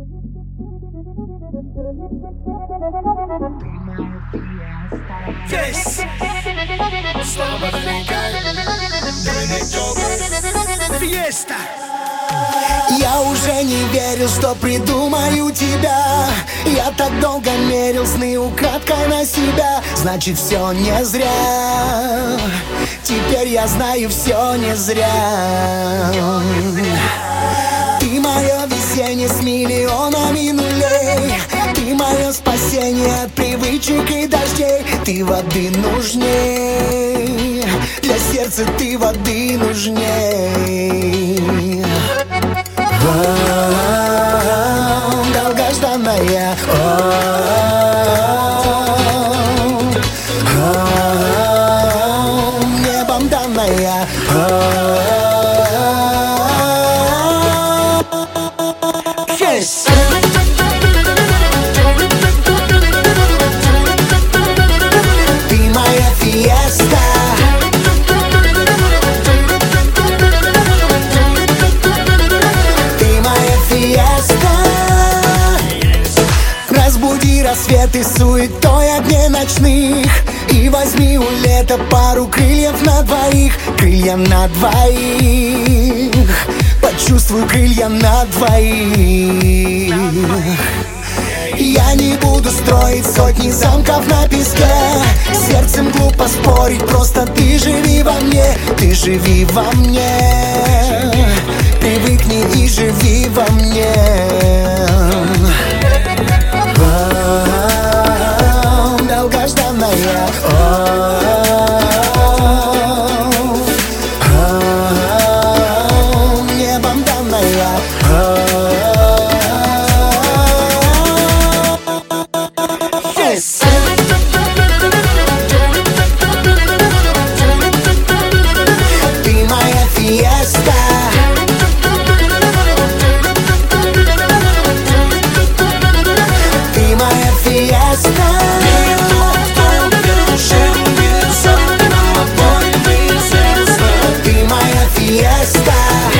Yes. Фиеста. Я уже не верил, что придумаю тебя. Я так долго мерил сны украдкой на себя. Значит, все не зря. Теперь я знаю, все не зря. Ты мое весеннее с миллионами нулей. Ты мое спасение от привычек и дождей. Ты воды нужней. Для сердца ты воды нужней. Долгожданная, небом данная. Yes. Ты моя фиеста. Разбуди рассветы суетой огней ночных. И возьми у лета пару крыльев на двоих. Крылья на двоих. Почувствуй крылья на двоих. Я не буду строить сотни замков на песке. Сердцем глупо спорить, просто ты живи во мне. Ты живи во мне. Привыкни и живи во мне. Долгожданная, небом данная. Yes. Ты моя фиеста. Ты моя фиеста. Ты моя фиеста.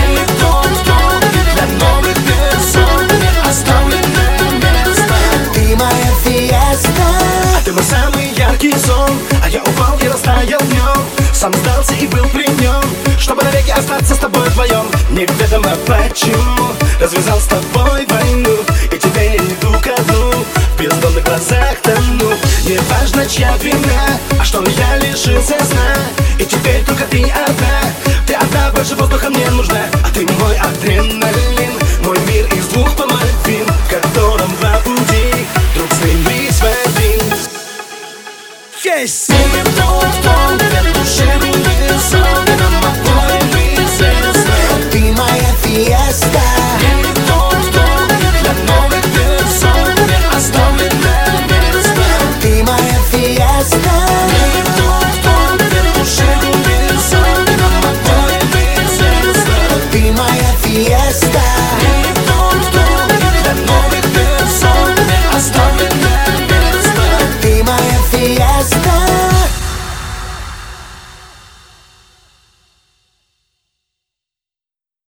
Для новых персон оставленное место. Ты моя фиеста. Ты мой самый яркий сон, а я упал и растаял в нем. Сам сдался и был при нем, чтобы навеки остаться с тобой вдвоем. Неведомо почему развязал с тобой войну, и теперь я иду ко дну, в бездонных глазах тону. Не важно, чья вина, а что я лишился сна. И теперь только ты одна, больше воздуха мне нужна. А ты мой адреналин, мой мир из двух половин, в котором два пути вдруг слились в один. Yes.